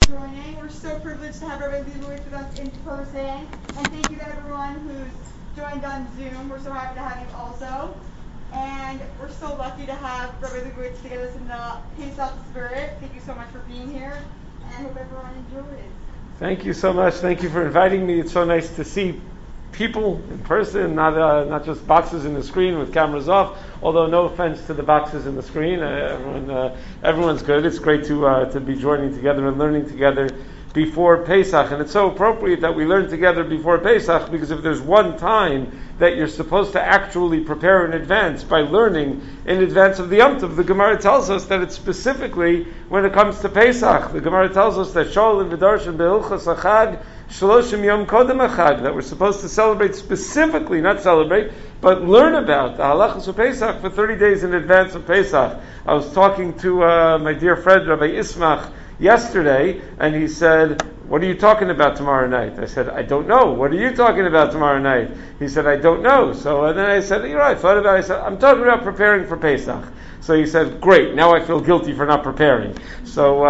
joining. We're so privileged to have Rabbi Leibowitz with us in person. And thank you to everyone who's joined on Zoom. We're so happy to have you also. And we're so lucky to have Rabbi Leibowitz to get us in the Pesach spirit. Thank you so much for being here. And I hope everyone enjoys. Thank you so much. Thank you for inviting me. It's so nice to see people in person, not just boxes in the screen with cameras off. Although no offense to the boxes in the screen, everyone's good. It's great to be joining together and learning together before Pesach, and it's so appropriate that we learn together before Pesach, because if there's one time that you're supposed to actually prepare in advance by learning in advance of the Yom Tov, the Gemara tells us that it's specifically when it comes to Pesach. The Gemara tells us that Shol and V'darshan Be'ilchas Achag Shloshim Yom Kodem Achag, that we're supposed to celebrate specifically, not celebrate, but learn about the halachas of Pesach for 30 days in advance of Pesach. I was talking to my dear friend Rabbi Ismach yesterday, and he said, "What are you talking about tomorrow night?" I said, "I don't know. What are you talking about tomorrow night?" He said, "I don't know." So then I said, I thought about it. I said, "I'm talking about preparing for Pesach." So he said, "Great, now I feel guilty for not preparing." So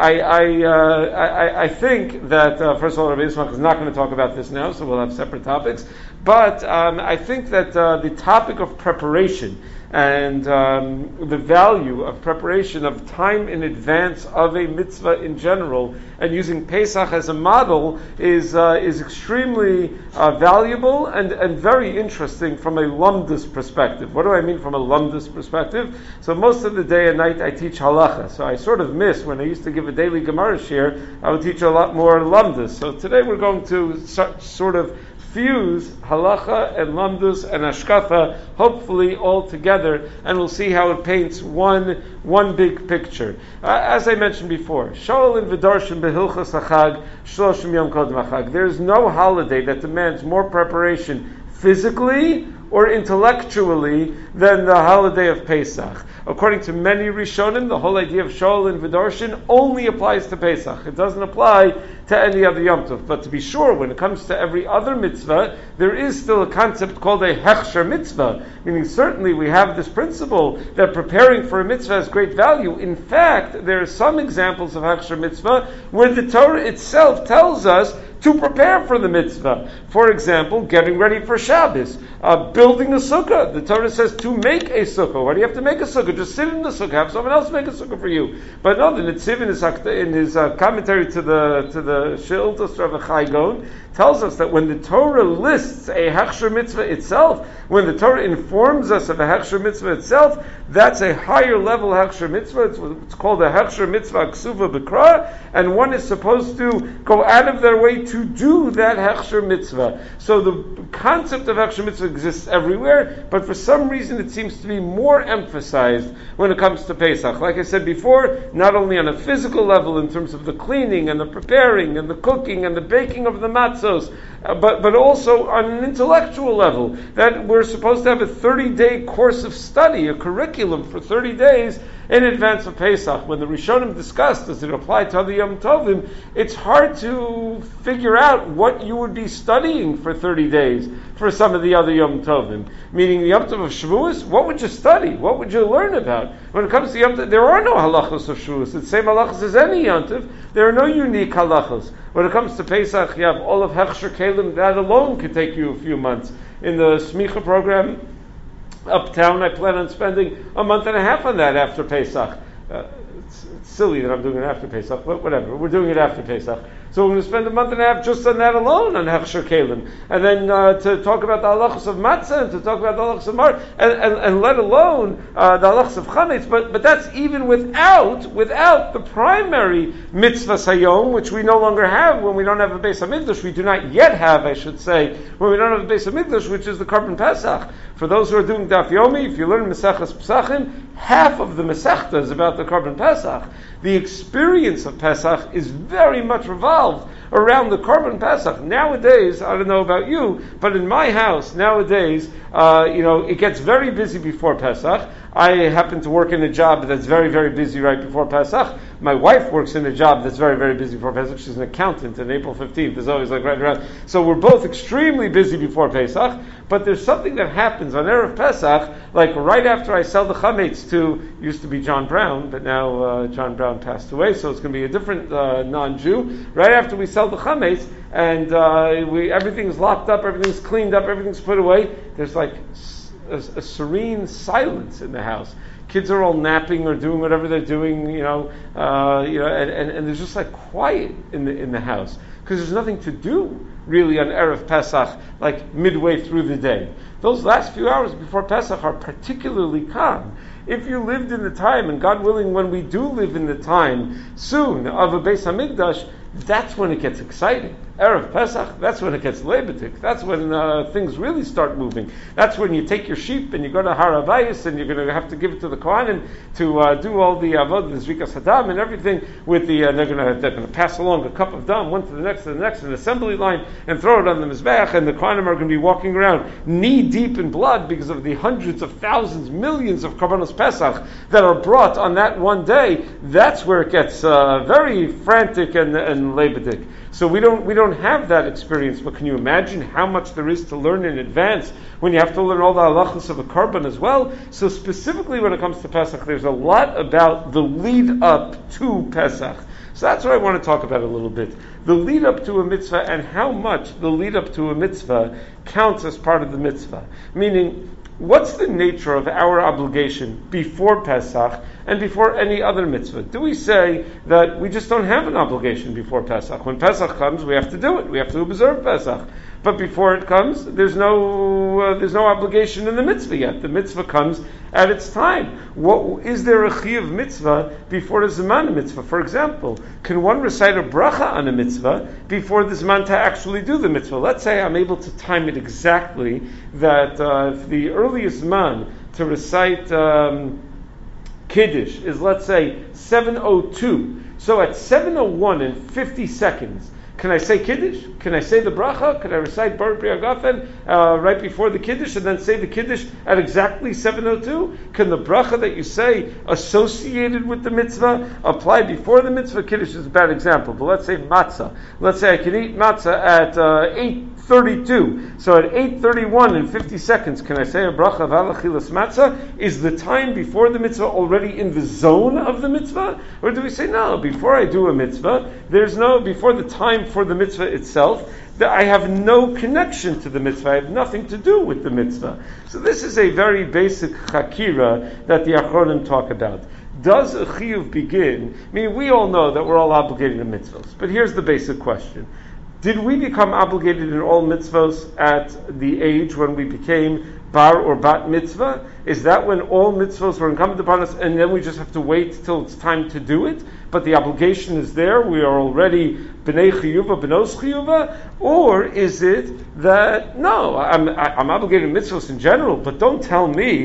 I think that, first of all, Rabbi Yismach is not going to talk about this now, so we'll have separate topics. But I think that the topic of preparation and the value of preparation of time in advance of a mitzvah in general, and using Pesach as a model is extremely valuable and very interesting from a lumdus perspective. What do I mean from a lumdus perspective? So most of the day and night I teach halacha. So I sort of miss when I used to give a daily Gemara shir, I would teach a lot more lumdus. So today we're going to sort of fuse halacha and lamdus and ashkafa, hopefully all together, and we'll see how it paints one big picture. As I mentioned before, Shol and V'darshan Behilchas Achag Shloshim Yom Kodem Achag. There is no holiday that demands more preparation physically or intellectually than the holiday of Pesach. According to many Rishonim, the whole idea of Shol and V'darshan only applies to Pesach. It doesn't apply to any other Yom Tov. But to be sure, when it comes to every other mitzvah, there is still a concept called a Hechsher mitzvah, meaning certainly we have this principle that preparing for a mitzvah has great value. In fact, there are some examples of Hechsher mitzvah where the Torah itself tells us to prepare for the mitzvah. For example, getting ready for Shabbos, building a sukkah. The Torah says to make a sukkah. Why do you have to make a sukkah? Just sit in the sukkah. Have someone else make a sukkah for you. But no, the Netziv in his commentary to the Shiltas Rav Chai Gaon tells us that when the Torah lists a Hechsher mitzvah itself, when the Torah informs us of a Hechsher mitzvah itself, that's a higher level Hechsher mitzvah. It's called a Hechsher mitzvah Ksuva B'Kra, and one is supposed to go out of their way to do that Hechsher mitzvah. So the concept of Hechsher mitzvah exists everywhere, but for some reason it seems to be more emphasized when it comes to Pesach. Like I said before, not only on a physical level in terms of the cleaning and the preparing and the cooking and the baking of the matzos, but also on an intellectual level, that we're supposed to have a 30-day course of study, a curriculum for 30 days in advance of Pesach. When the Rishonim discussed, does it apply to other Yom Tovim, it's hard to figure out what you would be studying for 30 days for some of the other Yom Tovim. Meaning the Yom Tov of Shavuos, what would you study? What would you learn about? When it comes to Yom Tov, there are no halachos of Shavuos. It's the same halachos as any Yom Tov. There are no unique halachos. When it comes to Pesach, you have all of Hechsher Kalim. That alone could take you a few months. In the Smicha program, Uptown, I plan on spending a month and a half on that after Pesach. It's silly that I'm doing it after Pesach, but whatever. We're doing it after Pesach. So we're going to spend a month and a half just on that alone, on Hechsher Kalim. And then to talk about the halachos of matzah, and to talk about the halachos of mar, and let alone the halachos of chametz. But that's even without the primary mitzvah sayom, which we no longer have when we don't have a Beis HaMikdash. We do not yet have, I should say, when we don't have a Beis HaMikdash, which is the Korban Pesach. For those who are doing Daf Yomi, if you learn Maseches Pesachim, half of the Masechta is about the Korban Pesach. The experience of Pesach is very much revolved around the Korban Pesach. Nowadays, I don't know about you, but in my house nowadays, it gets very busy before Pesach. I happen to work in a job that's very, very busy right before Pesach. My wife works in a job that's very, very busy before Pesach. She's an accountant, and April 15th is always like right around. So we're both extremely busy before Pesach, but there's something that happens on Erev Pesach, like right after I sell the chametz to, used to be John Brown, but now John Brown and passed away, so it's going to be a different non-Jew. Right after we sell the chametz, and everything's locked up, everything's cleaned up, everything's put away, there's like a serene silence in the house. Kids are all napping or doing whatever they're doing, and there's just like quiet in the house because there's nothing to do really on Erev Pesach, like midway through the day. Those last few hours before Pesach are particularly calm. If you lived in the time, and God willing, when we do live in the time soon of a Beis Hamikdash, that's when it gets exciting. Erev Pesach, that's when it gets lebetik. That's when things really start moving. That's when you take your sheep and you go to Har Havayis and you're going to have to give it to the Kohanim to do all the avod, the Zrikas Hadam and everything with the, they're going to pass along a cup of dam, one to the next, an assembly line, and throw it on the Mizbeach, and the Kohanim are going to be walking around knee deep in blood because of the hundreds of thousands, millions of Karbanos Pesach that are brought on that one day. That's where it gets very frantic and lebedik. So we don't have that experience, but can you imagine how much there is to learn in advance when you have to learn all the halachos of a korban as well? So specifically when it comes to Pesach, there's a lot about the lead up to Pesach. So that's what I want to talk about a little bit. The lead up to a mitzvah and how much the lead up to a mitzvah counts as part of the mitzvah. Meaning, what's the nature of our obligation before Pesach and before any other mitzvah? Do we say that we just don't have an obligation before Pesach? When Pesach comes, we have to do it. We have to observe Pesach. But before it comes, there's no obligation in the mitzvah yet. The mitzvah comes at its time. Is there a chiyuv mitzvah before the zman mitzvah? For example, can one recite a bracha on a mitzvah before the zman to actually do the mitzvah? Let's say I'm able to time it exactly that the earliest zman to recite Kiddush is, let's say, 7:02. So at 7:01 and 50 seconds, can I say Kiddush? Can I say the bracha? Can I recite Baruch Priagafen right before the Kiddush and then say the Kiddush at exactly 7:02? Can the bracha that you say associated with the mitzvah apply before the mitzvah? Kiddush is a bad example, but let's say matzah. Let's say I can eat matzah at 8:32. So at 8:31 and 50 seconds, can I say a bracha of alachilas matzah? Is the time before the mitzvah already in the zone of the mitzvah? Or do we say, no, before I do a mitzvah, before the time for the mitzvah itself, that I have no connection to the mitzvah. I have nothing to do with the mitzvah. So this is a very basic chakira that the Achronim talk about. Does a chiyuv begin? I mean, we all know that we're all obligated to mitzvahs, but here's the basic question. Did we become obligated in all mitzvahs at the age when we became bar or bat mitzvah? Is that when all mitzvahs were incumbent upon us and then we just have to wait till it's time to do it? But the obligation is there, we are already b'nei chiyuva, b'nos chiyuva? Or is it that, no, I'm obligated to mitzvahs in general, but don't tell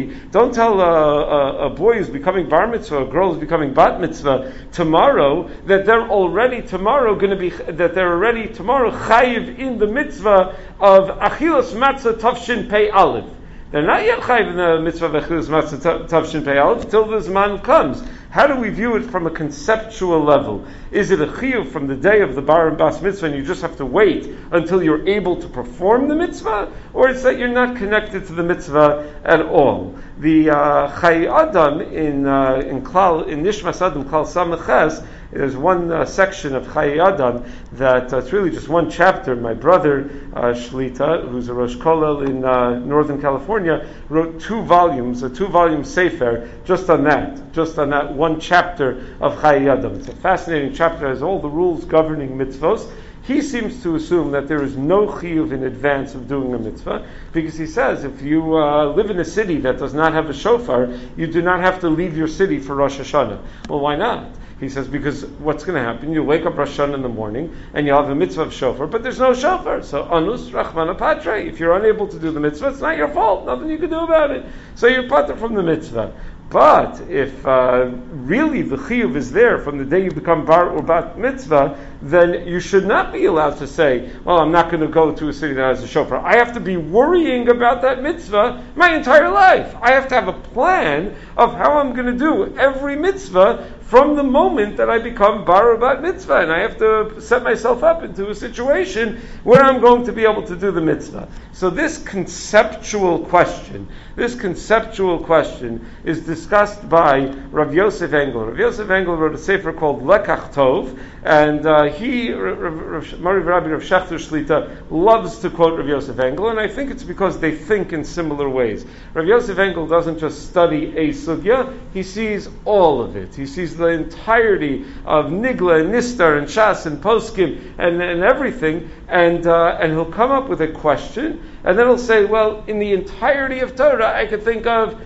a boy who's becoming bar mitzvah, a girl who's becoming bat mitzvah tomorrow, that they're already tomorrow chayiv in the mitzvah of achilas matzah tafshin pei aleph. They're not yet chayiv in the mitzvah of achilas matzah tafshin pei aleph till the zman comes. How do we view it from a conceptual level? Is it a chiyuv from the day of the bar and bas mitzvah and you just have to wait until you're able to perform the mitzvah? Or it's that you're not connected to the mitzvah at all? The Chayei Adam in Nishmas Adam Klal Samaches, there's one section of Chayei Adam that it's really just one chapter. My brother Shlita, who's a Rosh Kollel in Northern California, wrote 2 volumes, a 2-volume sefer, just on that one chapter of Chayei Adam. It's a fascinating chapter, it has all the rules governing mitzvos. He seems to assume that there is no chiyuv in advance of doing a mitzvah, because he says if you live in a city that does not have a shofar, you do not have to leave your city for Rosh Hashanah. Well, why not? He says, because what's going to happen? You'll wake up Rosh Hashanah in the morning, and you'll have a mitzvah of shofar, but there's no shofar. So, anus rachmana patre. If you're unable to do the mitzvah, it's not your fault. Nothing you can do about it. So you're pater from the mitzvah. But if really the chiyuv is there from the day you become bar or bat mitzvah, then you should not be allowed to say, well, I'm not going to go to a city that has a shofar. I have to be worrying about that mitzvah my entire life. I have to have a plan of how I'm going to do every mitzvah from the moment that I become bar or bat mitzvah, and I have to set myself up into a situation where I'm going to be able to do the mitzvah. So this conceptual question is discussed by Rav Yosef Engel. Rav Yosef Engel wrote a sefer called Lekach Tov, and Mari Rabbi Rav Shechter Shlita loves to quote Rav Yosef Engel, and I think it's because they think in similar ways. Rav Yosef Engel doesn't just study a sugya, he sees all of it. He sees the entirety of Nigla and Nistar and Shas and Poskim and everything, and he'll come up with a question, and then he'll say, well, in the entirety of Torah, I could think of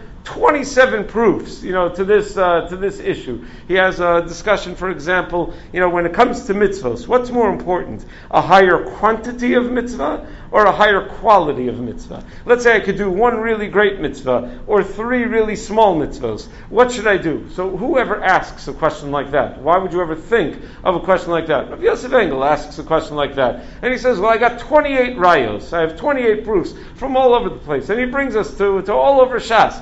27 proofs, to this issue. He has a discussion, for example, when it comes to mitzvahs, what's more important, a higher quantity of mitzvah or a higher quality of mitzvah? Let's say I could do one really great mitzvah or three really small mitzvahs. What should I do? So whoever asks a question like that, why would you ever think of a question like that? Rav Yosef Engel asks a question like that, and he says, well, I got 28 rayos, I have 28 proofs from all over the place, and he brings us to all over Shas.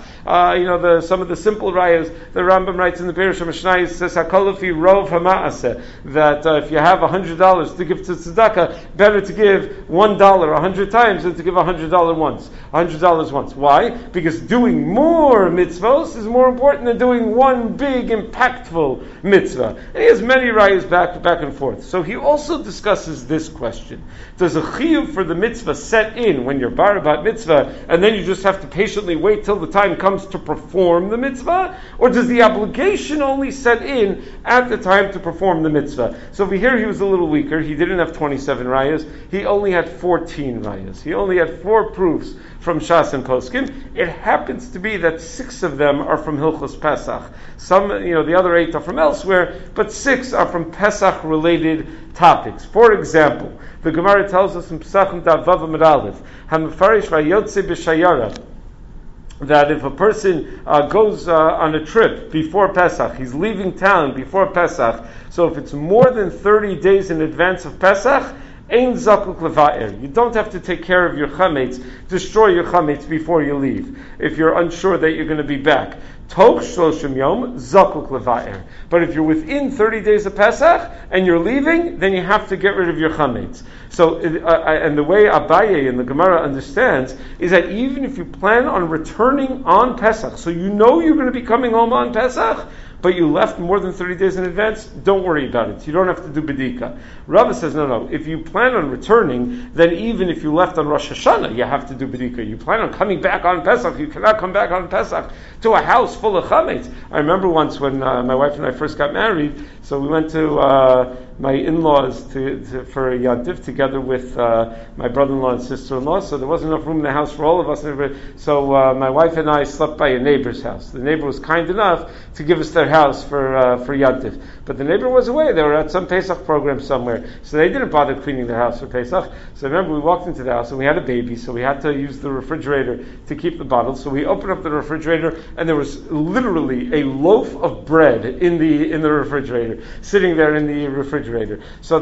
Some of the simple rayas, the Rambam writes in the Perush HaMishnayos, says, HaKolafi Rov HaMa'aseh, that if you have $100 to give to tzedakah, better to give $1 100 times than to give $100 once. Why? Because doing more mitzvos is more important than doing one big, impactful mitzvah. And he has many rayas back and forth. So he also discusses this question. Does a chiyuv for the mitzvah set in when you're bar bat mitzvah, and then you just have to patiently wait till the time comes to perform the mitzvah? Or does the obligation only set in at the time to perform the mitzvah? So over here he was a little weaker. He didn't have 27 rayas. He only had 14 rayas. He only had 4 proofs from Shas and Poskim. It happens to be that 6 of them are from Hilchos Pesach. Some, the other 8 are from elsewhere, but 6 are from Pesach-related topics. For example, the Gemara tells us in Pesachim Daf Vav Amud Aleph, HaMefarish Vayotze B'Shayara, that if a person goes on a trip before Pesach, he's leaving town before Pesach, so if it's more than 30 days in advance of Pesach, Ein zakuk leva'er. You don't have to take care of your chametz, destroy your chametz before you leave, if you're unsure that you're going to be back. Toch shloshim yom zakuk leva'er. But if you're within 30 days of Pesach and you're leaving, then you have to get rid of your chametz. So, and the way Abaye in the Gemara understands is that even if you plan on returning on Pesach, so you're going to be coming home on Pesach, but you left more than 30 days in advance, don't worry about it. You don't have to do bedika. Rava says, no. If you plan on returning, then even if you left on Rosh Hashanah, you have to do bedika. You plan on coming back on Pesach, you cannot come back on Pesach to a house full of chametz. I remember once when my wife and I first got married, so we went to my in-laws for a yantif together with my brother-in-law and sister-in-law, so there wasn't enough room in the house for all of us. So my wife and I slept by a neighbor's house. The neighbor was kind enough to give us their house for yantif. But the neighbor was away. They were at some Pesach program somewhere, so they didn't bother cleaning their house for Pesach. So I remember we walked into the house and we had a baby, so we had to use the refrigerator to keep the bottles. So we opened up the refrigerator and there was literally a loaf of bread in the refrigerator, sitting there in the refrigerator. So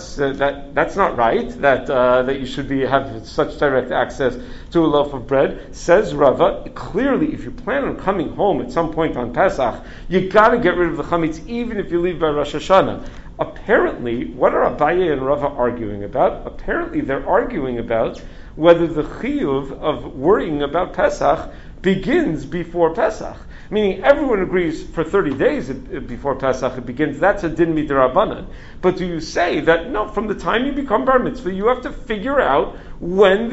that's not right. That you should have such direct access to a loaf of bread. Says Rava, clearly, if you plan on coming home at some point on Pesach, you got to get rid of the chametz, even if you leave by Rosh Hashanah. Apparently, what are Abaye and Rava arguing about? Apparently, they're arguing about whether the chiyuv of worrying about Pesach begins before Pesach. Meaning everyone agrees for 30 days before Pesach it begins. That's a din midrabanan. But do you say that no, from the time you become bar mitzvah, you have to figure out when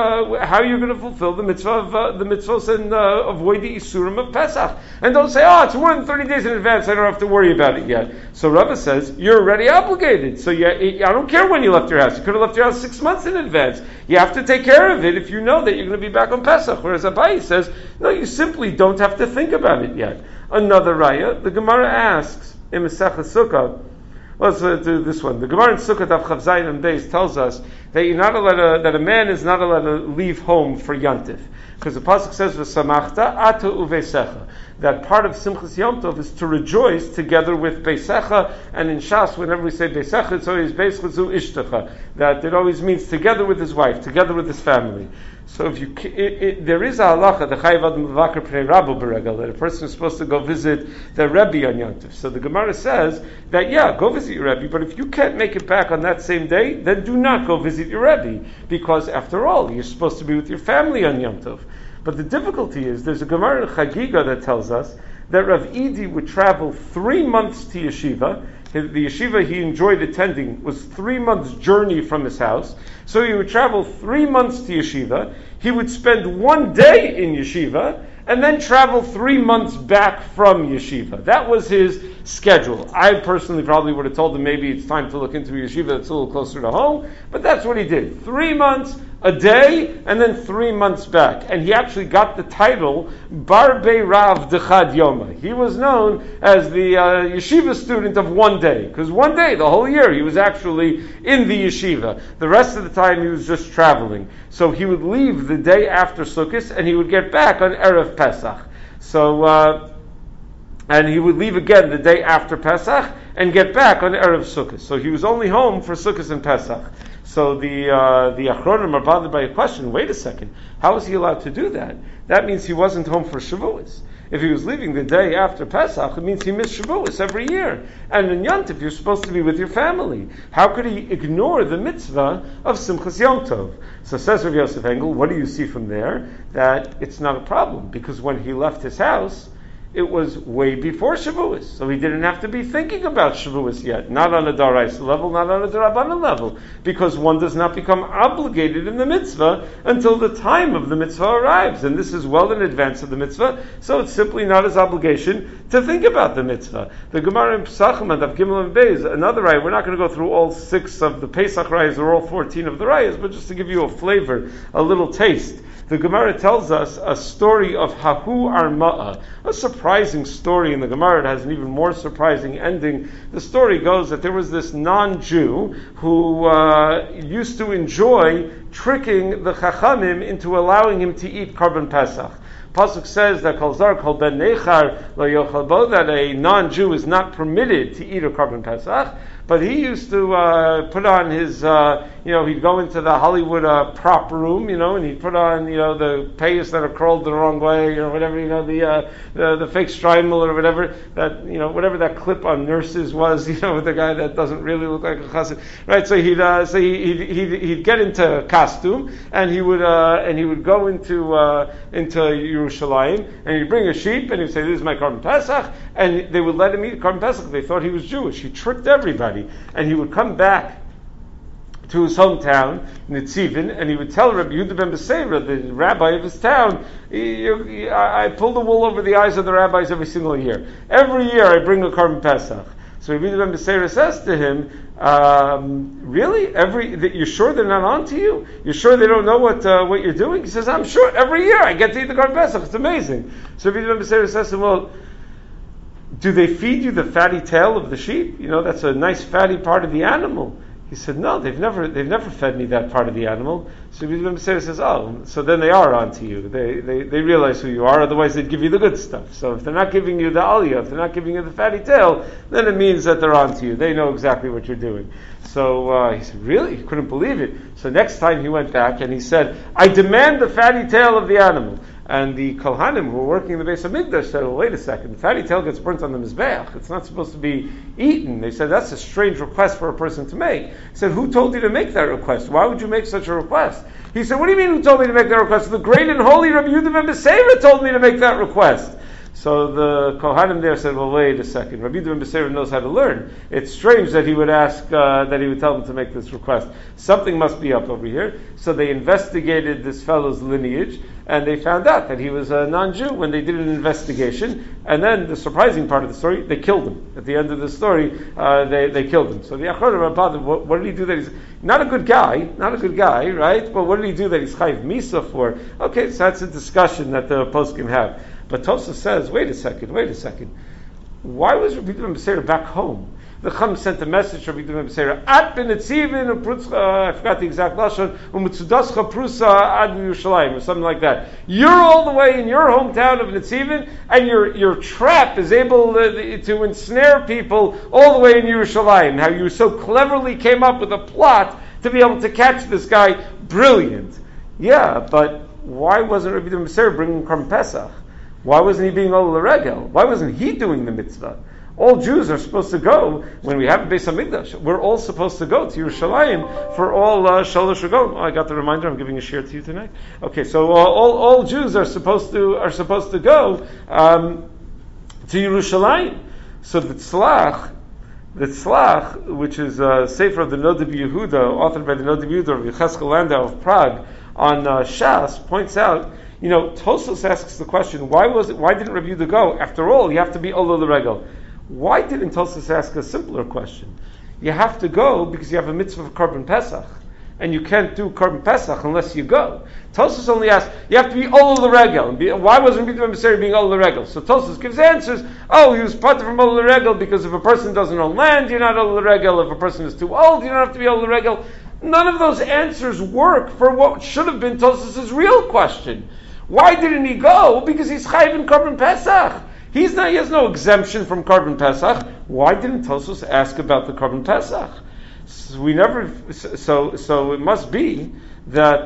how you're going to fulfill the mitzvah of the mitzvahs and avoid the isurim of Pesach, and don't say, it's more than 30 days in advance, I don't have to worry about it yet. So Rava says you're already obligated. So I don't care when you left your house. You could have left your house 6 months in advance. You have to take care of it if you know that you're going to be back on Pesach. Whereas Abaye says no, you simply don't have to think about it yet. Another raya, the Gemara asks in Masechah Sukkah. Let's do this one. The Gemara in Sukkah Daf Chav Zayin and Beis tells us that you're not allowed that a man is not allowed to leave home for Yantif, because the pasuk says v'samachta ata uveisecha, that part of Simchas Yom Tov is to rejoice together with Beisecha, and in Shas whenever we say Beisecha it's always Beis Chazu Ishtecha, that it always means together with his wife, together with his family. So if you, there is a halacha, the chayiv adam mevakar pnei rabbo beregel, that a person is supposed to go visit the Rebbe on Yom Tov. So the Gemara says that, yeah, go visit your Rebbe, but if you can't make it back on that same day, then do not go visit your Rebbe, because after all, you're supposed to be with your family on Yom Tov. But the difficulty is, there's a Gemara in Chagiga that tells us that Rav Idi would travel 3 months to yeshiva. The yeshiva he enjoyed attending was 3 months' journey from his house. So he would travel 3 months to yeshiva. He would spend 1 day in yeshiva, and then travel 3 months back from yeshiva. That was his schedule. I personally probably would have told him maybe it's time to look into a yeshiva that's a little closer to home, but that's what he did. 3 months, a day, and then 3 months back. And he actually got the title Barbei Rav Dechad Yoma. He was known as the yeshiva student of 1 day, because 1 day, the whole year, he was actually in the yeshiva. The rest of the time, he was just traveling. So he would leave the day after Sukkot, and he would get back on Erev Pesach. So, and he would leave again the day after Pesach, and get back on Erev Sukkot. So he was only home for Sukkot and Pesach. So the Achronim are bothered by a question. Wait a second, how is he allowed to do that? That means he wasn't home for Shavuos. If he was leaving the day after Pesach, it means he missed Shavuos every year. And in Yom Tov, you're supposed to be with your family. How could he ignore the mitzvah of Simchas Yom Tov? So says Rav Yosef Engel, what do you see from there? That it's not a problem, because when he left his house, it was way before Shavuos, so he didn't have to be thinking about Shavuos yet. Not on a Daraisa level, not on a Darabanan level, because one does not become obligated in the mitzvah until the time of the mitzvah arrives, and this is well in advance of the mitzvah, so it's simply not his obligation to think about the mitzvah. The Gemara in Pesachim and Av Gimel and Beis, another raya. We're not going to go through all 6 of the Pesach rayas or all 14 of the rayas, but just to give you a flavor, a little taste. The Gemara tells us a story of Hahu Arma'a, a surprising story in the Gemara. It has an even more surprising ending. The story goes that there was this non-Jew who used to enjoy tricking the Chachamim into allowing him to eat Korban Pesach. Pasuk says that Kol Zar Kol Ben Nechar Lo Yochel Bo, that a non-Jew is not permitted to eat a Korban Pesach. But he used to put on his, he'd go into the Hollywood prop room, and he'd put on, the payas that are curled the wrong way, or whatever, the fake strimel or whatever, that, whatever that clip on nurses was, with the guy that doesn't really look like a chassid, right? So he'd get into costume, and he would go into Yerushalayim, and he'd bring a sheep, and he'd say, "This is my Korban Pesach," and they would let him eat Korban Pesach. They thought he was Jewish. He tricked everybody. And he would come back to his hometown, Nitzivin, and he would tell Rabbi Yehuda ben Beseira, the rabbi of his town, I pull the wool over the eyes of the rabbis every single year. Every year I bring a Korban Pesach. So Rabbi Yehuda ben Beseira says to him, really? You're sure they're not on to you? You're sure they don't know what you're doing? He says, I'm sure. Every year I get to eat the Korban Pesach. It's amazing. So Rabbi Yehuda ben Beseira says to him, well, do they feed you the fatty tail of the sheep? That's a nice fatty part of the animal. He said, no, they've never fed me that part of the animal. So Rabbi Yehuda says, oh, so then they are onto you. They realize who you are, otherwise they'd give you the good stuff. So if they're not giving you the aliyah, if they're not giving you the fatty tail, then it means that they're onto you. They know exactly what you're doing. So he said, really? He couldn't believe it. So next time he went back and he said, I demand the fatty tail of the animal. And the Kohanim who were working in the Beis HaMikdash said, well, wait a second, the fatty tail gets burnt on the Mizbeach. It's not supposed to be eaten. They said, that's a strange request for a person to make. He said, who told you to make that request? Why would you make such a request? He said, what do you mean who told me to make that request? The great and holy Rabbi Yehuda ben Beseira told me to make that request. So the Kohanim there said, well, wait a second. Rabbi Yehuda ben Beseira knows how to learn. It's strange that he would ask, that he would tell them to make this request. Something must be up over here. So they investigated this fellow's lineage, and they found out that he was a non-Jew when they did an investigation. And then the surprising part of the story, they killed him. At the end of the story, they killed him. So the Achronim are bothered, what did he do that he's not a good guy, right? But what did he do that he's chayiv misa for? Okay, so that's a discussion that the poskim have. But Tosa says, wait a second. Why was Rabbi Yehuda ben Beseira back home? The Chum sent a message to Rabbi Yehuda ben Beseira, At b'netzivin I forgot the exact lashon, u'mitzudascha prusa ad Yerushalayim, or something like that. You're all the way in your hometown of Netzivin, and your trap is able to ensnare people all the way in Yerushalayim. How you so cleverly came up with a plot to be able to catch this guy, brilliant. Yeah, but why wasn't Rabbi Meser bringing Korban Pesach? Why wasn't he being Ol Regel? Why wasn't he doing the mitzvah? All Jews are supposed to go when we have Beis Hamikdash. We're all supposed to go to Yerushalayim for all Shalosh Regalim. Oh, I got the reminder. I'm giving a share to you tonight. Okay, so all Jews are supposed to go to Yerushalayim. So the Tzlach, which is a sefer of the Noda B'Yehuda, authored by the Noda B'Yehuda of Yecheskel Landau of Prague, on Shas, points out, Tosfos asks the question, why didn't Rabbi Yehuda go? After all, you have to be Olo L'Regel. Why didn't Tosfos ask a simpler question? You have to go because you have a mitzvah of Korban Pesach, and you can't do Korban Pesach unless you go. Tosfos only asks, you have to be Olo L'Regel. Why wasn't Rabbi Yehuda being Olo L'Regel? So Tosfos gives answers, he was part from Olo L'Regel because if a person doesn't own land, you're not Olo L'Regel. If a person is too old, you don't have to be Olo L'Regel. None of those answers work for what should have been Tosfos' real question. Why didn't he go? Because he's chayiv in Korban Pesach. He has no exemption from Korban Pesach. Why didn't Tosfos ask about the Korban Pesach? So it must be that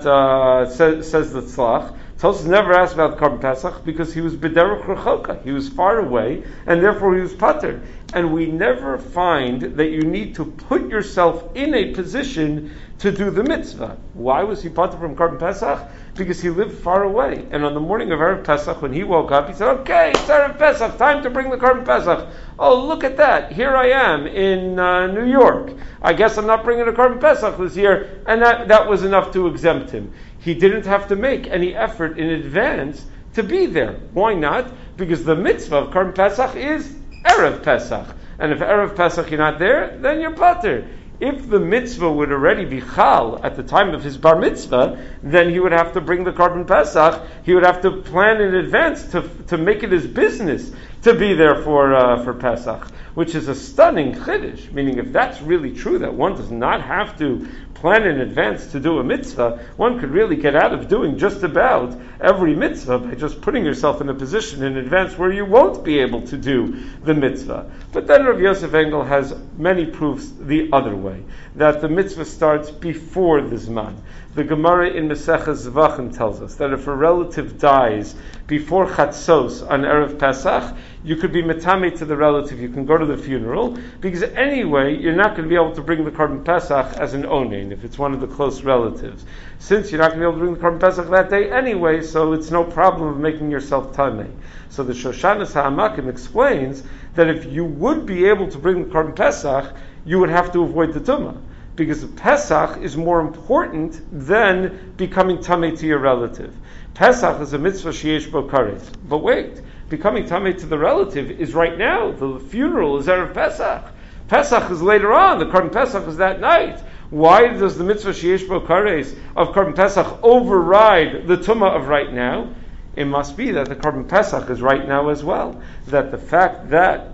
says the Tzlach. Tosfos never asked about Korban Pesach because he was b'derech rechoka. He was far away, and therefore he was pater. And we never find that you need to put yourself in a position to do the mitzvah. Why was he pater from Korban Pesach? Because he lived far away. And on the morning of Erev Pesach, when he woke up, he said, okay, it's Erev Pesach, time to bring the Korban Pesach. Oh, look at that. Here I am in New York. I guess I'm not bringing a Korban Pesach this year. And that was enough to exempt him. He didn't have to make any effort in advance to be there. Why not? Because the mitzvah of Korban Pesach is Erev Pesach. And if Erev Pesach you're not there, then you're pater. If the mitzvah would already be chal at the time of his bar mitzvah, then he would have to bring the Korban Pesach. He would have to plan in advance to make it his business to be there for Pesach, which is a stunning chiddush. Meaning, if that's really true, that one does not have to plan in advance to do a mitzvah, one could really get out of doing just about every mitzvah by just putting yourself in a position in advance where you won't be able to do the mitzvah. But then Rav Yosef Engel has many proofs the other way, that the mitzvah starts before the Zman. The Gemara in Maseches Zvachim tells us that if a relative dies before Chatzos on Erev Pesach, you could be metame to the relative, you can go to the funeral, because anyway, you're not going to be able to bring the Korban Pesach as an onein, if it's one of the close relatives. Since you're not going to be able to bring the Korban Pesach that day anyway, so it's no problem of making yourself tamei. So the Shoshanas HaHamakim explains that if you would be able to bring the Korban Pesach, you would have to avoid the Tumah, because the Pesach is more important than becoming tamei to your relative. Pesach is a mitzvah sheyesh bo kares. But wait, becoming tamei to the relative is right now. The funeral is Erev Pesach. Pesach is later on. The Korban Pesach is that night. Why does the mitzvah sheyesh bo kares of Korban Pesach override the tumah of right now? It must be that the Korban Pesach is right now as well. That the fact that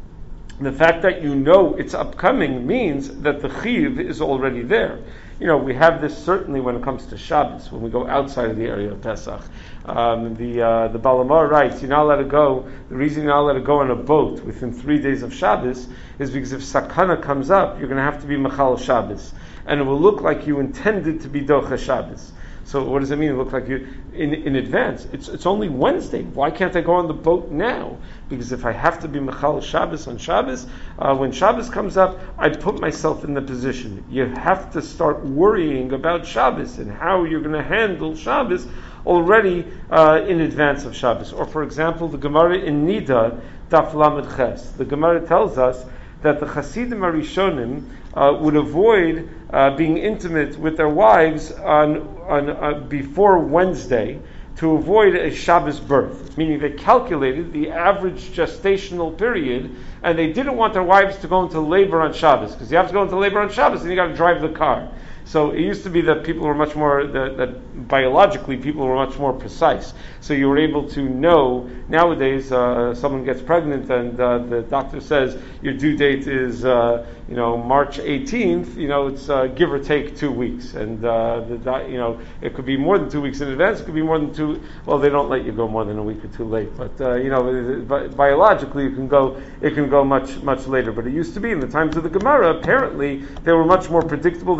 it's upcoming means that the chiv is already there. We have this certainly when it comes to Shabbos, when we go outside of the area of Pesach. The Balamar writes, you're not allowed to go, the reason you're not allowed to go on a boat within 3 days of Shabbos is because if sakana comes up, you're going to have to be machal Shabbos. And it will look like you intended to be docha Shabbos. So what does it mean? It looks like you in advance. It's only Wednesday. Why can't I go on the boat now? Because if I have to be mechal Shabbos on Shabbos, when Shabbos comes up, I put myself in the position. You have to start worrying about Shabbos and how you're going to handle Shabbos already in advance of Shabbos. Or for example, the Gemara in Nida, Daf Lamed Ches. The Gemara tells us that the Chasidim Arishonim would avoid being intimate with their wives on before Wednesday to avoid a Shabbos birth. Meaning they calculated the average gestational period, and they didn't want their wives to go into labor on Shabbos, because you have to go into labor on Shabbos and you got to drive the car. So it used to be that people were much more, that biologically people were much more precise. So you were able to know, nowadays someone gets pregnant and the doctor says your due date is March 18th, it's give or take 2 weeks. And it could be more than 2 weeks in advance, it could be more than they don't let you go more than a week or two late. But biologically it can go much later. But it used to be in the times of the Gemara, apparently they were much more predictable, they knew exactly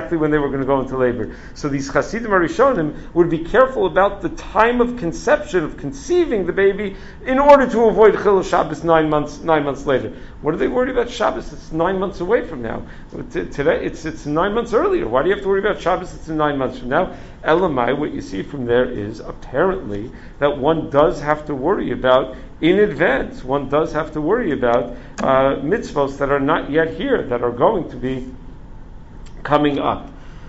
exactly when they were going to go into labor. So these Hasidim Arishonim would be careful about the time of conception, of conceiving the baby, in order to avoid Chilul Shabbos 9 months later. What are they worried about Shabbos? It's 9 months away from now. Today, it's 9 months earlier. Why do you have to worry about Shabbos? It's 9 months from now. Elamai, what you see from there is apparently that one does have to worry about in advance. One does have to worry about mitzvos that are not yet here, that are going to be coming up.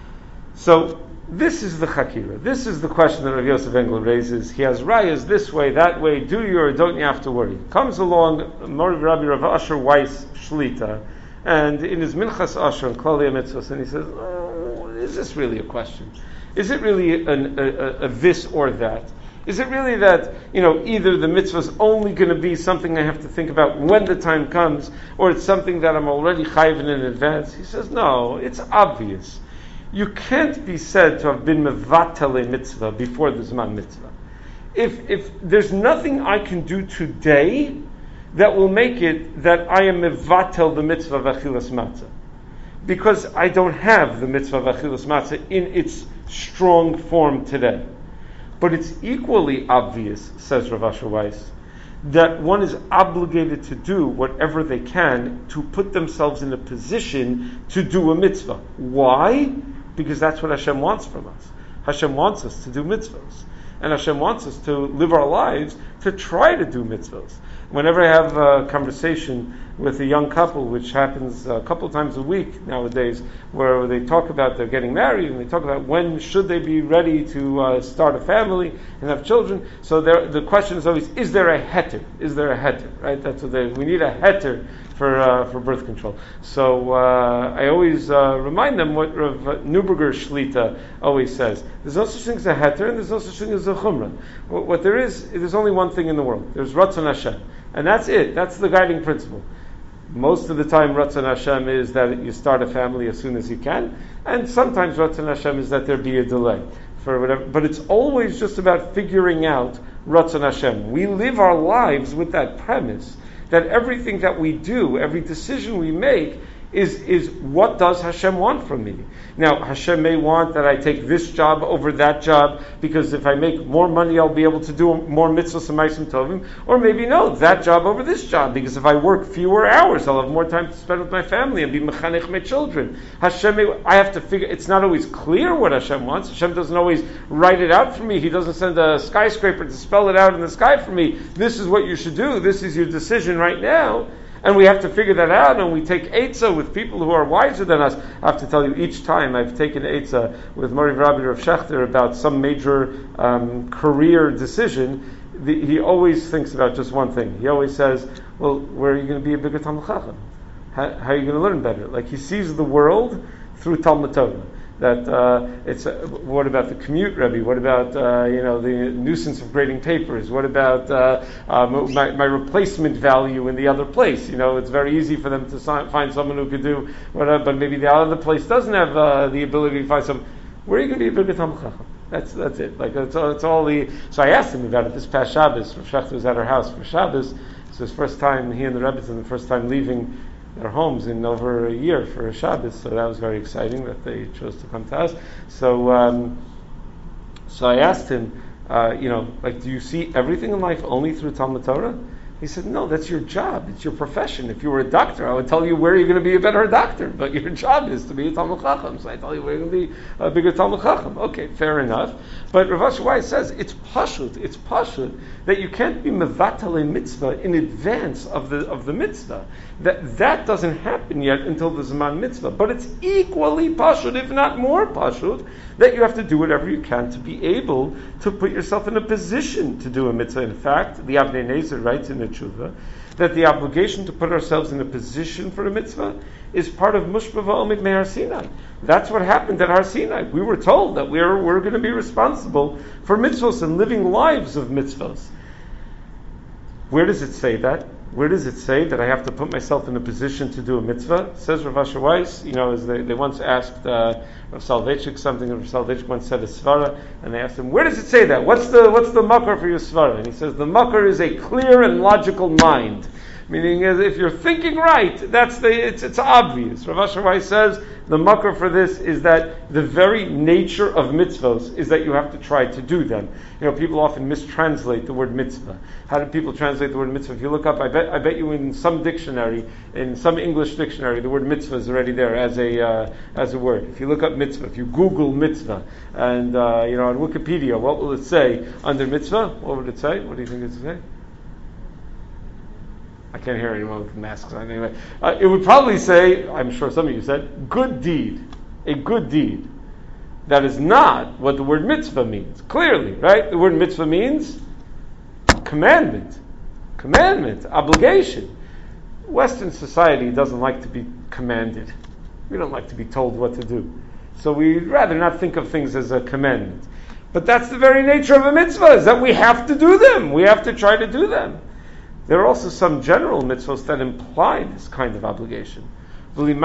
So this is the chakira. This is the question that Rav Yosef Engel raises. He has rayas this way, that way. Do you or don't you have to worry? Comes along Mori Rabbi Rav Asher Weiss Shlita, and in his Minchas Asher and Klali Mitzvos, and he says, is this really a question? Is it really a this or that? Is it really that, either the mitzvah is only going to be something I have to think about when the time comes, or it's something that I'm already chayven in advance? He says, no, it's obvious. You can't be said to have been mevatel a mitzvah before the Zman mitzvah. If there's nothing I can do today that will make it that I am mevatel the mitzvah of achilas matzah, because I don't have the mitzvah of achilas matzah in its strong form today. But it's equally obvious, says Rav Asher Weiss, that one is obligated to do whatever they can to put themselves in a position to do a mitzvah. Why? Because that's what Hashem wants from us. Hashem wants us to do mitzvahs. And Hashem wants us to live our lives to try to do mitzvahs. Whenever I have a conversation with a young couple, which happens a couple of times a week nowadays, where they talk about they're getting married, and they talk about when should they be ready to start a family and have children. So the question is always, is there a heter? Is there a heter? Right? That's what we need a heter for birth control. So I always remind them what Rav Neuberger Shlita always says. There's no such thing as a heter, and there's no such thing as a chumrah. What there is, there's only one thing in the world. There's Ratzon Hashem. And that's it. That's the guiding principle. Most of the time, Ratzon Hashem is that you start a family as soon as you can, and sometimes Ratzon Hashem is that there be a delay for whatever. But it's always just about figuring out Ratzon Hashem. We live our lives with that premise that everything that we do, every decision we make, is what does Hashem want from me? Now, Hashem may want that I take this job over that job, because if I make more money, I'll be able to do more mitzvahs and ma'asim tovim. Or maybe no, that job over this job, because if I work fewer hours, I'll have more time to spend with my family and be mechanech my children. I have to figure. It's not always clear what Hashem wants. Hashem doesn't always write it out for me. He doesn't send a skyscraper to spell it out in the sky for me. This is what you should do. This is your decision right now. And we have to figure that out, and we take Eitzah with people who are wiser than us. I have to tell you, each time I've taken Eitzah with Mori Rabbi Rav Shechter about some major career decision, he always thinks about just one thing. He always says, well, where are you going to be a bigger Talmud Chacham? How are you going to learn better? Like, he sees the world through Talmud Torah. That it's what about the commute, Rebbe? What about the nuisance of grading papers? What about my replacement value in the other place? It's very easy for them to find someone who could do whatever, but maybe the other place doesn't have the ability to find some. Where are you going to be a bigger Talmud Chacham? That's it. Like it's all the. So I asked him about it this past Shabbos. Rav Shechter was at our house for Shabbos. It's his first time. He and the Rebbetzin the first time leaving their homes in over a year for a Shabbos, so that was very exciting that they chose to come to us. So I asked him, do you see everything in life only through Talmud Torah? He said, no, that's your job. It's your profession. If you were a doctor, I would tell you where you're going to be a better doctor. But your job is to be a Talmud Chacham. So I tell you where you're going to be a bigger Talmud Chacham. Okay, fair enough. But Rav Asher Weiss says it's pashut that you can't be mevatel a mitzvah in advance of the mitzvah. That doesn't happen yet until the Zman mitzvah. But it's equally pashut, if not more pashut, that you have to do whatever you can to be able to put yourself in a position to do a mitzvah. In fact, the Avnei Nezer writes in the Tshuva that the obligation to put ourselves in a position for a mitzvah is part of Mushba V'Omid Me'Har Sinai. That's what happened at Har Sinai. We were told that we're going to be responsible for mitzvahs and living lives of mitzvahs. Where does it say that? Where does it say that I have to put myself in a position to do a mitzvah? Says Rav Asher Weiss, as they once asked Rav Soloveitchik something, and Rav Soloveitchik once said a svara, and they asked him, where does it say that? What's the makar for your svara? And he says, the makar is a clear and logical mind. Meaning, if you're thinking right, it's obvious. Rav Asher Weiss says the makar for this is that the very nature of mitzvos is that you have to try to do them. People often mistranslate the word mitzvah. How do people translate the word mitzvah? If you look up, I bet you in some dictionary, in some English dictionary, the word mitzvah is already there as a word. If you look up mitzvah, if you Google mitzvah, and on Wikipedia, what will it say under mitzvah? What would it say? What do you think it would say? I can't hear anyone with masks on anyway. It would probably say, I'm sure some of you said, good deed. A good deed. That is not what the word mitzvah means. Clearly, right? The word mitzvah means commandment. Commandment. Obligation. Western society doesn't like to be commanded. We don't like to be told what to do. So we'd rather not think of things as a commandment. But that's the very nature of a mitzvah, is that we have to do them. We have to try to do them. There are also some general mitzvahs that imply this kind of obligation. Be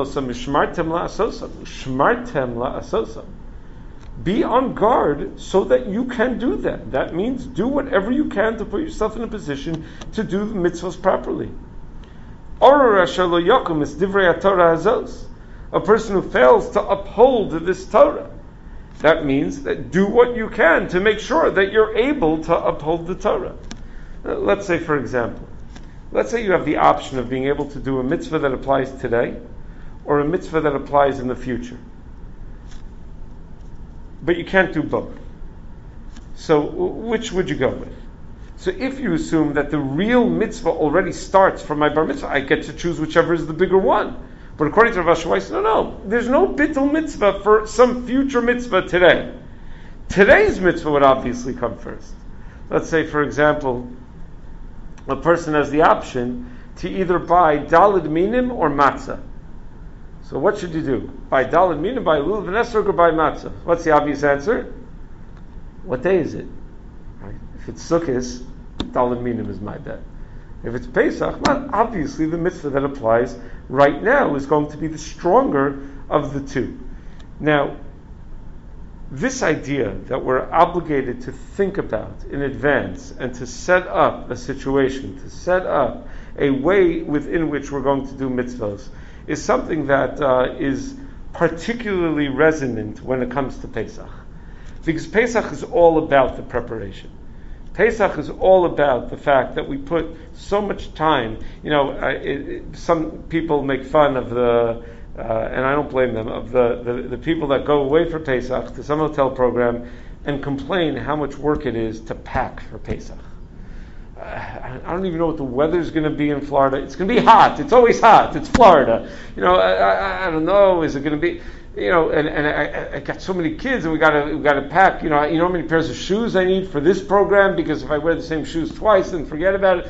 on guard so that you can do them. That means do whatever you can to put yourself in a position to do the mitzvahs properly. A person who fails to uphold this Torah. That means that do what you can to make sure that you're able to uphold the Torah. Let's say, for example, you have the option of being able to do a mitzvah that applies today or a mitzvah that applies in the future. But you can't do both. So which would you go with? So if you assume that the real mitzvah already starts from my bar mitzvah, I get to choose whichever is the bigger one. But according to Rav Asher Weiss, no. There's no bittul mitzvah for some future mitzvah today. Today's mitzvah would obviously come first. Let's say, for example, a person has the option to either buy dalid minim or matzah. So what should you do? Buy dalid minim, buy lulav and esrog, or buy matzah? What's the obvious answer? What day is it? Right? If it's Sukkot, dalid minim is my bet. If it's Pesach, well, obviously the mitzvah that applies right now is going to be the stronger of the two. Now, this idea that we're obligated to think about in advance and to set up a situation, to set up a way within which we're going to do mitzvahs, is something that is particularly resonant when it comes to Pesach. Because Pesach is all about the preparation. Pesach is all about the fact that we put so much time. Some people make fun of and I don't blame them, of the people that go away for Pesach to some hotel program and complain how much work it is to pack for Pesach. I don't even know what the weather's going to be in Florida. It's going to be hot. It's always hot. It's Florida. I don't know. Is it going to be? And I got so many kids, and we got to pack. You know how many pairs of shoes I need for this program, because if I wear the same shoes twice, then forget about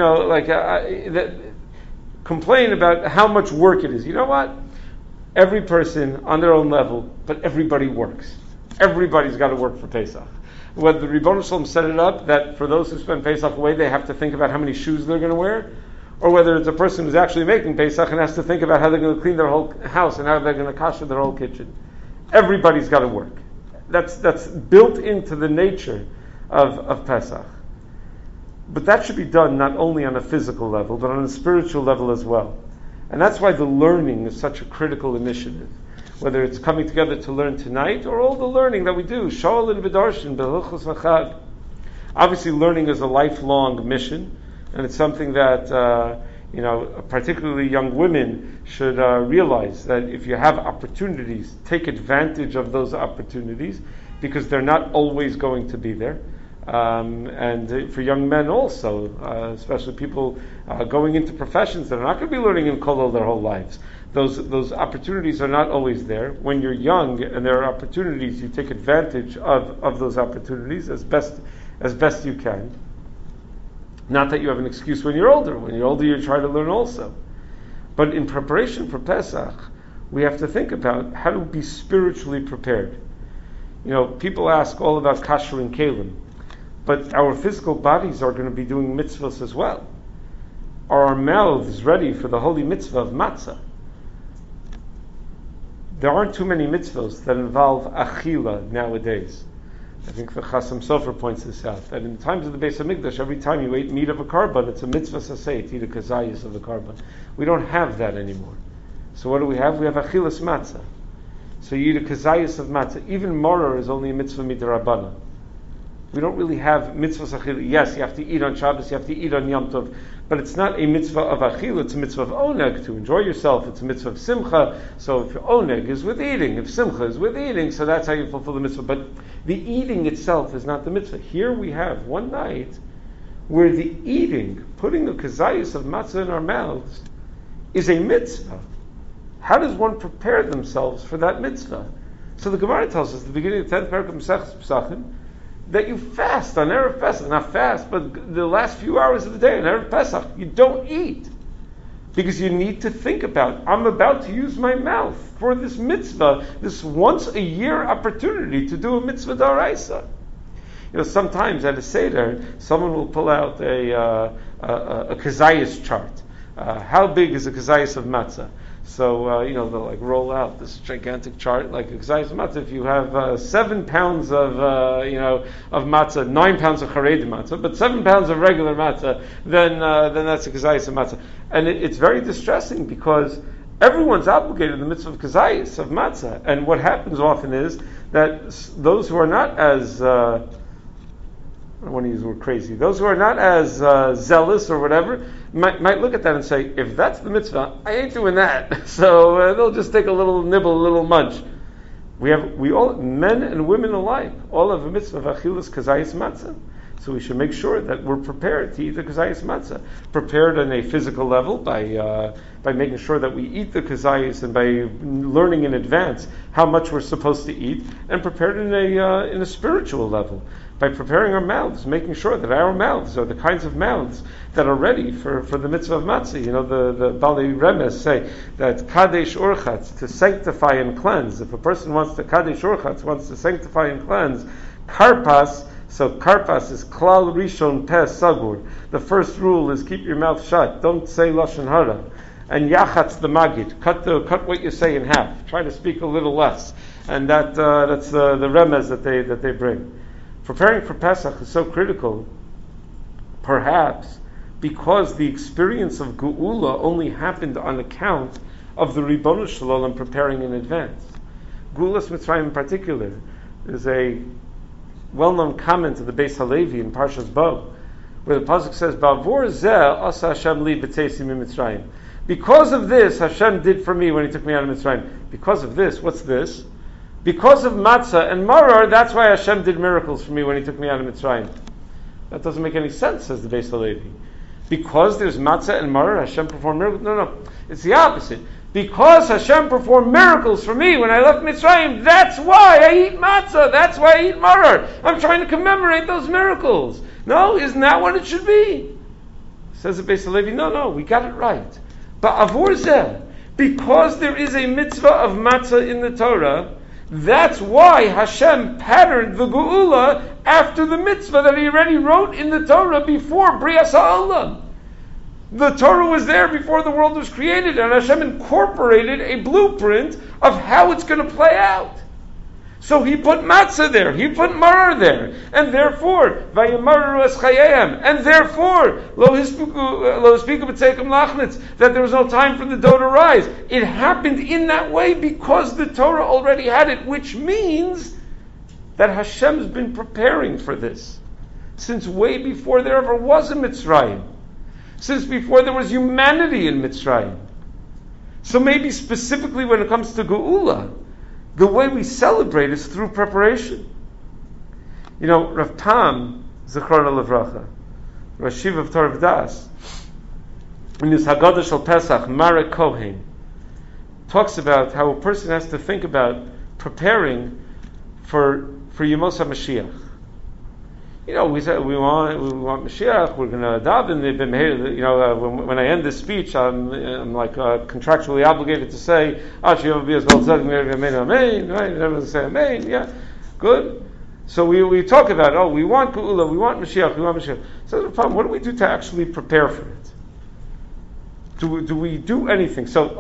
it. Complain about how much work it is. You know what? Every person on their own level, but everybody works. Everybody's got to work for Pesach. Whether the Ribono Shel Olam set it up that for those who spend Pesach away, they have to think about how many shoes they're going to wear, or whether it's a person who's actually making Pesach and has to think about how they're going to clean their whole house and how they're going to kasher their whole kitchen. Everybody's got to work. That's built into the nature of Pesach. But that should be done not only on a physical level, but on a spiritual level as well. And that's why the learning is such a critical initiative. Whether it's coming together to learn tonight, or all the learning that we do, Sha'al and B'darshan, B'Hilchos V'Chag. Obviously, learning is a lifelong mission, and it's something that particularly young women should realize, that if you have opportunities, take advantage of those opportunities, because they're not always going to be there. And for young men also, especially people going into professions that are not going to be learning in Kollel their whole lives. Those opportunities are not always there. When you're young and there are opportunities, you take advantage of those opportunities as best you can. Not that you have an excuse when you're older. When you're older, you try to learn also. But in preparation for Pesach, we have to think about how to be spiritually prepared. People ask all about kasher and kelim, but our physical bodies are going to be doing mitzvahs as well. Are our mouths ready for the holy mitzvah of matzah? There aren't too many mitzvahs that involve achila nowadays. I think the Chasam Sofer points this out, that in the times of the Beis HaMikdash, every time you ate meat of a korban, it's a mitzvah saseh to eat a kazayis of the korban. We don't have that anymore. So what do we have? We have achilas matzah. So you eat a kazayis of matzah. Even morer is only a mitzvah midrabbanan. We don't really have mitzvahs achila. Yes, you have to eat on Shabbos, you have to eat on Yom Tov, but it's not a mitzvah of achila, it's a mitzvah of oneg, to enjoy yourself. It's a mitzvah of simcha. So if oneg is with eating, if simcha is with eating, so that's how you fulfill the mitzvah. But the eating itself is not the mitzvah. Here we have one night where the eating, putting the kazayis of matzah in our mouths, is a mitzvah. How does one prepare themselves for that mitzvah? So the Gemara tells us at the beginning of the 10th parak of Maseches Pesachim that you fast on Erev Pesach, not fast, but the last few hours of the day on Erev Pesach, you don't eat. Because you need to think about, I'm about to use my mouth for this mitzvah, this once a year opportunity to do a mitzvah d'oraisa. Sometimes at a Seder, someone will pull out a kazayas chart. How big is a kazayas of matzah? So, they'll roll out this gigantic chart, like a kazayas of matzah. If you have 7 pounds of matzah, 9 pounds of charedim matzah, but 7 pounds of regular matzah, then that's a kazayas of matzah. And it's very distressing because everyone's obligated to the mitzvah of kazayas of matzah. And what happens often is that those who are not as I don't want to use the word crazy. Those who are not as zealous or whatever might look at that and say, if that's the mitzvah, I ain't doing that. So they'll just take a little nibble, a little munch. We all, men and women alike, all have a mitzvah of achilas kazayis matzah. So we should make sure that we're prepared to eat the kazayis matzah. Prepared on a physical level by making sure that we eat the kazayis and by learning in advance how much we're supposed to eat, and prepared in a spiritual level by preparing our mouths, making sure that our mouths are the kinds of mouths that are ready for the mitzvah of matzah. The Balei Remes say that kadesh urchatz, to sanctify and cleanse. If a person wants to kadesh urchatz, wants to sanctify and cleanse, karpas. So karpas is klal rishon peh sagur. The first rule is keep your mouth shut. Don't say lashon hara. And yachatz the magid. Cut what you say in half. Try to speak a little less. And that's the remez that they bring. Preparing for Pesach is so critical, perhaps because the experience of Geula only happened on account of the Ribono Shel Olam preparing in advance. Geulas Mitzrayim in particular. There's a well-known comment of the Beis Halevi in Parshas Bo, where the pasuk says, "Ba'avor zeh asa Hashem li b'tzeisi miMitzrayim." Because of this, Hashem did for me when He took me out of Mitzrayim. Because of this, what's this? Because of matzah and maror, that's why Hashem did miracles for me when He took me out of Mitzrayim. That doesn't make any sense, says the Beis Halevi. Because there's matzah and maror, Hashem performed miracles? No. It's the opposite. Because Hashem performed miracles for me when I left Mitzrayim, that's why I eat matzah, that's why I eat maror. I'm trying to commemorate those miracles. No, isn't that what it should be? Says the Beis Halevi, no, we got it right. But avur zeh, because there is a mitzvah of matzah in the Torah, that's why Hashem patterned the Geula after the mitzvah that He already wrote in the Torah before Brias HaOlam. The Torah was there before the world was created, and Hashem incorporated a blueprint of how it's going to play out. So He put matzah there, He put maror there, and therefore, vayamaru es chayayim, and therefore, lo hispiku b'tzeikum lachnitz, that there was no time for the dough to rise. It happened in that way because the Torah already had it, which means that Hashem's been preparing for this since way before there ever was a Mitzrayim, since before there was humanity in Mitzrayim. So maybe specifically when it comes to Geula, the way we celebrate is through preparation. Rav Tam, Zichrona Levracha, Rosh Yeshiva of Torah V'das, in his Haggadah Shel Pesach, Marek Kohen, talks about how a person has to think about preparing for Yemos HaMashiach. We said we want Mashiach. We're going to daven. When I end this speech, I'm contractually obligated to say, Amen. Right? Everyone say Amen. Yeah, good. So we talk about, we want Geula, we want Mashiach, So the problem, what do we do to actually prepare for it? Do we do anything? So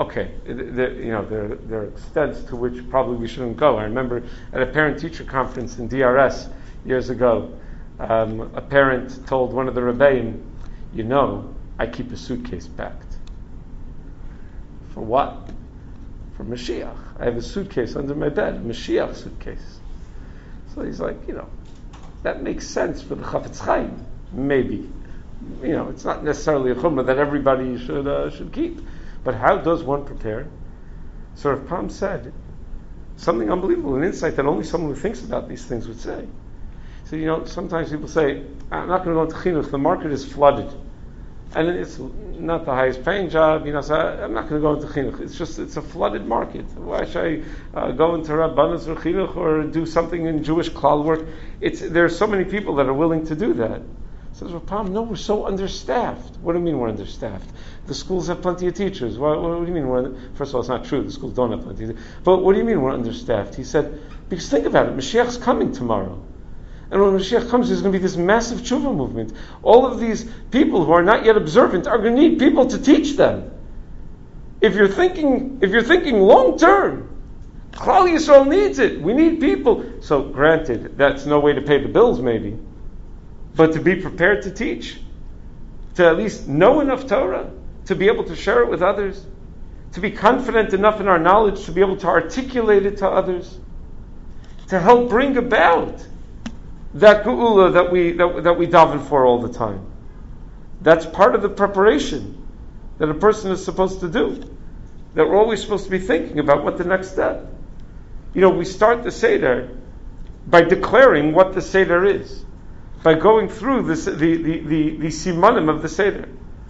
there are extents to which probably we shouldn't go. I remember at a parent-teacher conference in DRS years ago. A parent told one of the rebbeim, I keep a suitcase packed. For what? For Mashiach. I have a suitcase under my bed, a Mashiach suitcase. So he's like, that makes sense for the Chafetz Chaim, maybe. It's not necessarily a chumrah that everybody should keep. But how does one prepare? So Rav Pam said something unbelievable, an insight that only someone who thinks about these things would say. So, sometimes people say, I'm not going to go into chinuch, the market is flooded. And it's not the highest paying job, so I'm not going to go into chinuch. It's a flooded market. Why should I go into rabbanos or chinuch or do something in Jewish klal work? There are so many people that are willing to do that. Says Rav Pam, no, we're so understaffed. What do you mean we're understaffed? The schools have plenty of teachers. What do you mean first of all, it's not true. The schools don't have plenty of teachers. But what do you mean we're understaffed? He said, because think about it, Mashiach's coming tomorrow. And when Mashiach comes, there's going to be this massive tshuva movement. All of these people who are not yet observant are going to need people to teach them. If you're thinking long term, Klal Yisrael needs it. We need people. So granted, that's no way to pay the bills maybe, but to be prepared to teach, to at least know enough Torah, to be able to share it with others, to be confident enough in our knowledge to be able to articulate it to others, to help bring about that geula that we daven for all the time. That's part of the preparation that a person is supposed to do. That we're always supposed to be thinking about what the next step. We start the Seder by declaring what the Seder is, by going through the simanim of the Seder.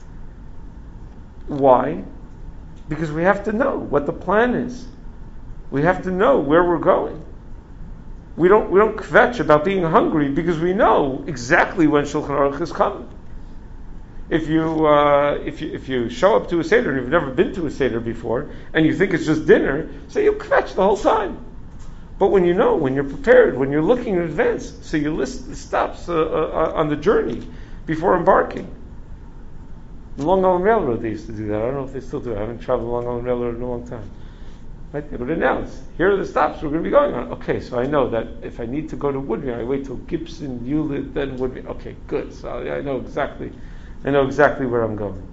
Why? Because we have to know what the plan is. We have to know where we're going. We don't kvetch about being hungry because we know exactly when Shulchan Aruch is coming. If you show up to a Seder and you've never been to a Seder before and you think it's just dinner, so you'll kvetch the whole time. But when you're prepared, when you're looking in advance, so you list the stops on the journey before embarking. The Long Island Railroad, they used to do that. I don't know if they still do. I haven't traveled the Long Island Railroad in a long time. Right? They would announce, here are the stops we're going to be going on. Okay, so I know that if I need to go to Woodmere, I wait till Gibson, Hewlett, then Woodmere. Okay, good. So I know exactly where I'm going.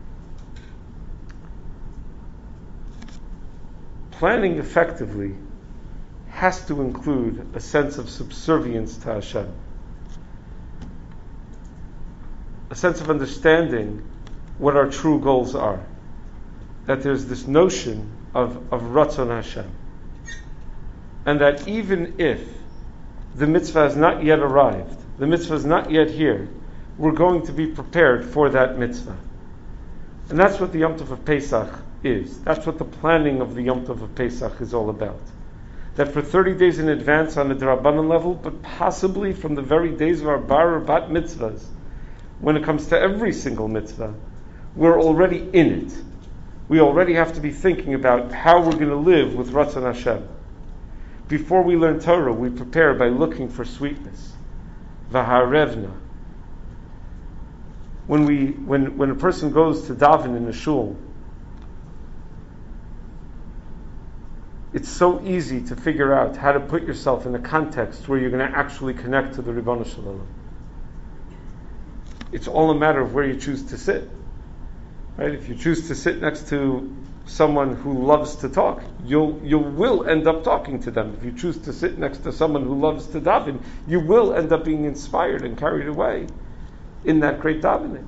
Planning effectively has to include a sense of subservience to Hashem. A sense of understanding what our true goals are. That there's this notion of Ratzon Hashem. And that even if the mitzvah has not yet arrived, the mitzvah is not yet here, we're going to be prepared for that mitzvah. And that's what the Yom Tov of Pesach is. That's what the planning of the Yom Tov of Pesach is all about. That for 30 days in advance on a D'Rabbanan level, but possibly from the very days of our bar or bat mitzvahs, when it comes to every single mitzvah, we're already in it. We already have to be thinking about how we're going to live with Ratzon Hashem. Before we learn Torah, we prepare by looking for sweetness. V'harevna. When a person goes to daven in a shul, it's so easy to figure out how to put yourself in a context where you're going to actually connect to the Ribono Shel Olam. It's all a matter of where you choose to sit. Right? If you choose to sit next to someone who loves to talk, you will end up talking to them. If you choose to sit next to someone who loves to daven, you will end up being inspired and carried away in that great davening.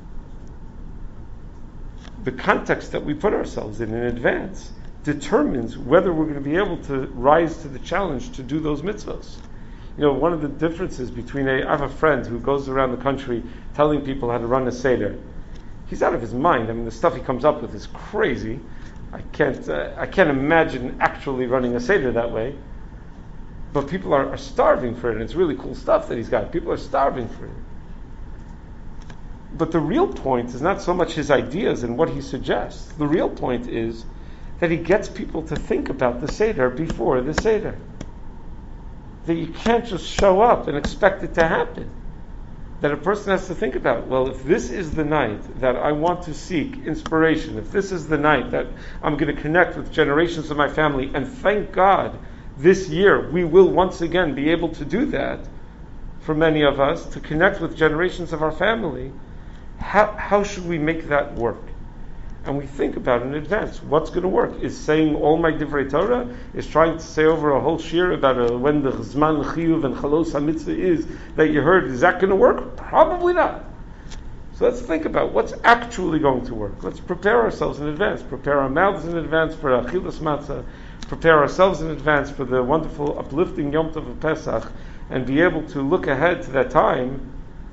The context that we put ourselves in advance determines whether we're going to be able to rise to the challenge to do those mitzvahs. One of the differences between I have a friend who goes around the country telling people how to run a Seder. He's out of his mind. I mean, the stuff he comes up with is crazy. I can't imagine actually running a Seder that way. But people are starving for it, and it's really cool stuff that he's got. People are starving for it. But the real point is not so much his ideas and what he suggests. The real point is that he gets people to think about the Seder before the Seder. That you can't just show up and expect it to happen. That a person has to think about, well, if this is the night that I want to seek inspiration, if this is the night that I'm going to connect with generations of my family, and thank God, this year we will once again be able to do that, for many of us to connect with generations of our family. How should we make that work? And we think about it in advance. What's going to work? Is saying all my divrei Torah? Is trying to say over a whole shir about when the zman chiyuv and chalos hamitzvah is that you heard? Is that going to work? Probably not. So let's think about what's actually going to work. Let's prepare ourselves in advance. Prepare our mouths in advance for achilas matzah. Prepare ourselves in advance for the wonderful, uplifting Yom Tov of Pesach, and be able to look ahead to that time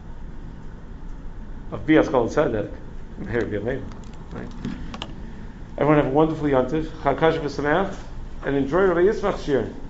of Bias Kol Tzedek. Right. Everyone have a wonderful Yom Tov, Chag Kasher v'Sameach, and enjoy Rabbi Yismach's shir.